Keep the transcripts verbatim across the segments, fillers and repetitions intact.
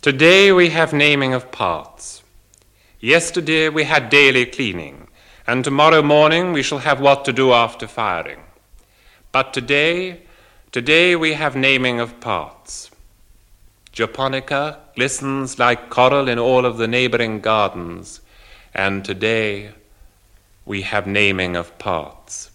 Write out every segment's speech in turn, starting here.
Today we have naming of parts. Yesterday we had daily cleaning, and tomorrow morning we shall have what to do after firing. But today, today we have naming of parts. Japonica glistens like coral in all of the neighboring gardens, and today we have naming of parts.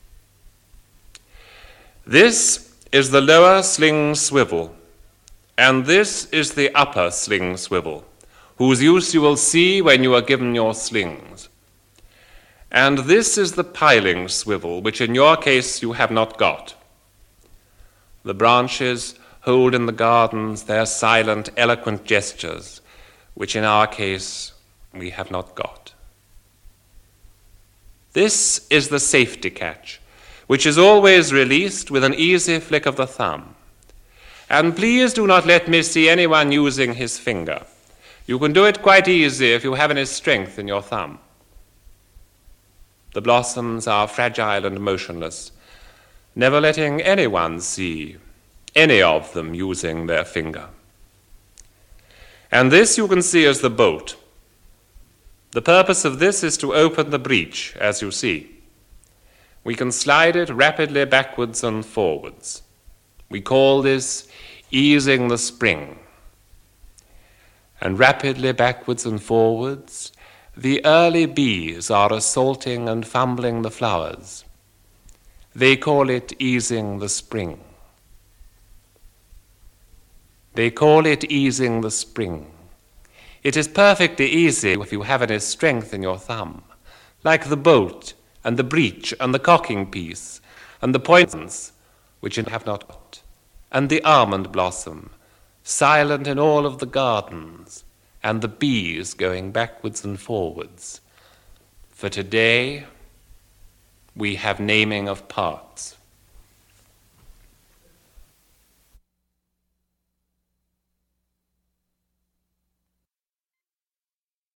This is the lower sling swivel, and this is the upper sling swivel, whose use you will see when you are given your slings. And this is the piling swivel, which in your case you have not got. The branches hold in the gardens their silent, eloquent gestures, which in our case we have not got. This is the safety catch, which is always released with an easy flick of the thumb. And please do not let me see anyone using his finger. You can do it quite easy if you have any strength in your thumb. The blossoms are fragile and motionless, never letting anyone see any of them using their finger. And this you can see as the bolt. The purpose of this is to open the breech, as you see. We can slide it rapidly backwards and forwards. We call this easing the spring. And rapidly backwards and forwards, the early bees are assaulting and fumbling the flowers. They call it easing the spring. They call it easing the spring. It is perfectly easy if you have any strength in your thumb, like the bolt and the breech and the cocking piece and the points which you have not got, and the almond blossom, silent in all of the gardens, and the bees going backwards and forwards. For today, we have naming of parts.